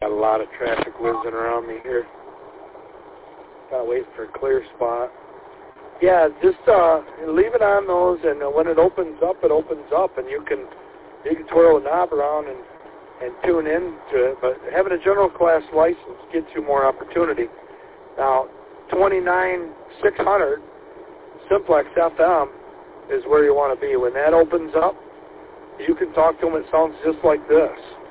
Got a lot of traffic whizzing around me here. Gotta wait for a clear spot. Yeah, just leave it on those, and when it opens up, and you can twirl the knob around and tune in to it. But having a general class license gives you more opportunity. Now, 29600 Simplex FM is where you want to be. When that opens up, you can talk to them. It sounds just like this.